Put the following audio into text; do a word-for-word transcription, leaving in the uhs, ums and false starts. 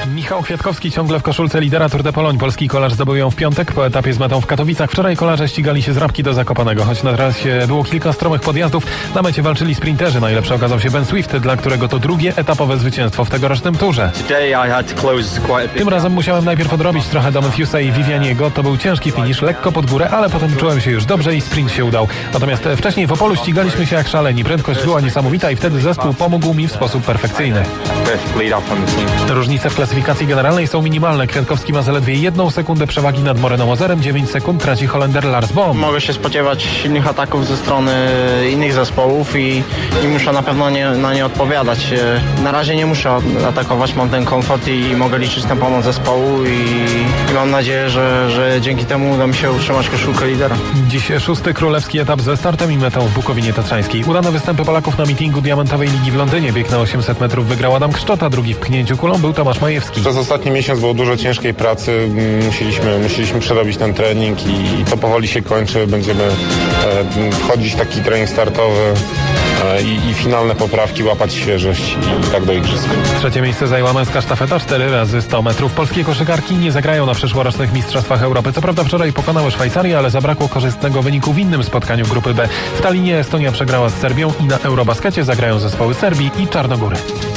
Michał Kwiatkowski ciągle w koszulce lidera Tour de Pologne. Polski kolarz zdobył ją w piątek po etapie z metą w Katowicach. Wczoraj kolarze ścigali się z Rabki do Zakopanego. Choć na trasie było kilka stromych podjazdów, na mecie walczyli sprinterzy. Najlepszy okazał się Ben Swift, dla którego to drugie etapowe zwycięstwo w tegorocznym turze. Tym razem musiałem najpierw odrobić trochę do Matthewsa i Vivianiego. To był ciężki finisz, lekko pod górę, ale potem czułem się już dobrze i sprint się udał. Natomiast wcześniej w Opolu ścigaliśmy się jak szaleni. Prędkość była niesamowita i wtedy zespół pomógł mi w sposób perfekcyjny. Różnice w klasyfikacji generalnej są minimalne. Kwiatkowski ma zaledwie jedną sekundę przewagi nad Moreną Ozerem, dziewięć sekund traci Holender Lars Boom. Mogę się spodziewać silnych ataków ze strony innych zespołów i, i muszę na pewno nie, na nie odpowiadać. Na razie nie muszę atakować, mam ten komfort i, i mogę liczyć na pomoc zespołu i, i mam nadzieję, że, że dzięki temu uda mi się utrzymać koszulkę lidera. Dziś szósty królewski etap ze startem i metą w Bukowinie Tatrzańskiej. Udane występy Polaków na mitingu Diamentowej Ligi w Londynie. Bieg na osiemset metrów wygrał Adam Kszczota, drugi w pchnięciu kulą był Tomasz Majewski. Przez ostatni miesiąc było dużo ciężkiej pracy, musieliśmy, musieliśmy przerobić ten trening i, i to powoli się kończy. Będziemy e, wchodzić w taki trening startowy e, i, i finalne poprawki, łapać świeżość i tak do igrzysk. Trzecie miejsce zajęła męska sztafeta, cztery razy sto metrów. Polskie koszykarki nie zagrają na przyszłorocznych Mistrzostwach Europy. Co prawda wczoraj pokonały Szwajcarię, ale zabrakło korzystnego wyniku w innym spotkaniu grupy B. W Tallinie Estonia przegrała z Serbią i na Eurobaskecie zagrają zespoły Serbii i Czarnogóry.